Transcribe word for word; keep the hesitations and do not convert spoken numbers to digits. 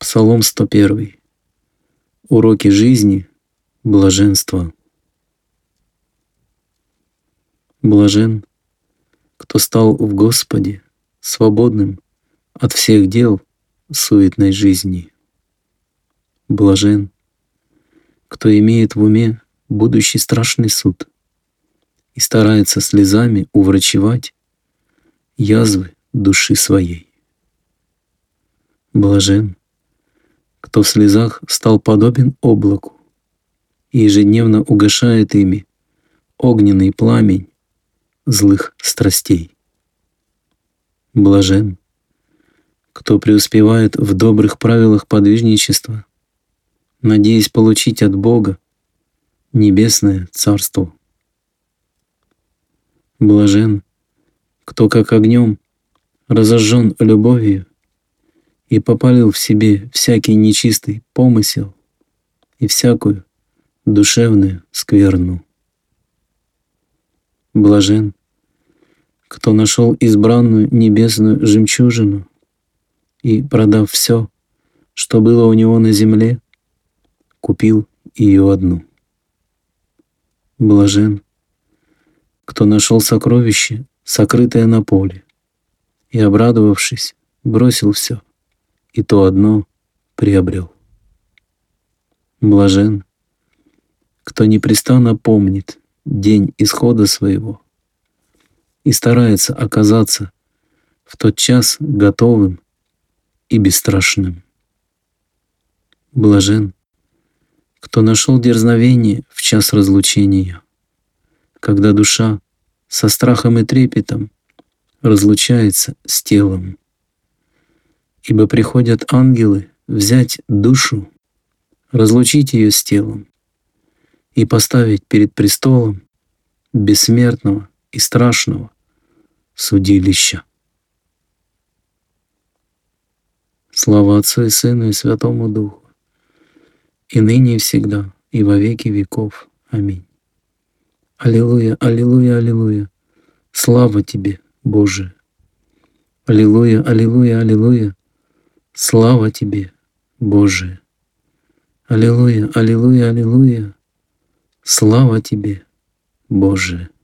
Псалом сто один. Уроки жизни, блаженства. Блажен, кто стал в Господе свободным от всех дел суетной жизни. Блажен, кто имеет в уме будущий страшный суд и старается слезами уврачевать язвы души своей. Блажен, кто в слезах стал подобен облаку и ежедневно угашает ими огненный пламень злых страстей. Блажен, кто преуспевает в добрых правилах подвижничества, надеясь получить от Бога небесное царство. Блажен, кто как огнем разожжен любовью и попалил в себе всякий нечистый помысел и всякую душевную скверну. Блажен, кто нашел избранную небесную жемчужину и, продав все, что было у него на земле, купил ее одну. Блажен, кто нашел сокровище, сокрытое на поле, и, обрадовавшись, бросил все, и то одно приобрел. Блажен, кто непрестанно помнит день исхода своего и старается оказаться в тот час готовым и бесстрашным. Блажен, кто нашел дерзновение в час разлучения, когда душа со страхом и трепетом разлучается с телом. Ибо приходят ангелы взять душу, разлучить ее с телом и поставить перед престолом бессмертного и страшного судилища. Слава Отцу и Сыну и Святому Духу, и ныне и всегда, и во веки веков. Аминь. Аллилуйя, аллилуйя, аллилуйя. Слава Тебе, Боже. Аллилуйя, аллилуйя, аллилуйя. Слава Тебе, Боже. Аллилуйя, аллилуйя, аллилуйя. Слава Тебе, Боже.